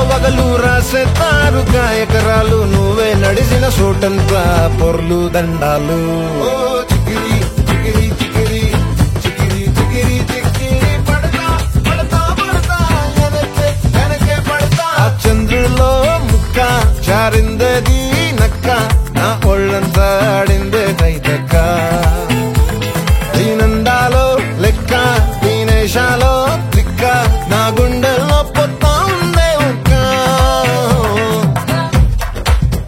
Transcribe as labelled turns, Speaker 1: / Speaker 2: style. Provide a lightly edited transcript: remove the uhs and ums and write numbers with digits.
Speaker 1: పగలు రాసేతారు గాయకరాలు నువ్వే నడిసిన చోటంతా పొర్లు దండాలు చికిరి చికిరి చికిరి చికిరి చికిరి చికిరి పడతా పడతా పడతా వెనకే పడతా చంద్రులో ముక్క జారిందది నక్క నా ఒళ్ళంతా ఆడింది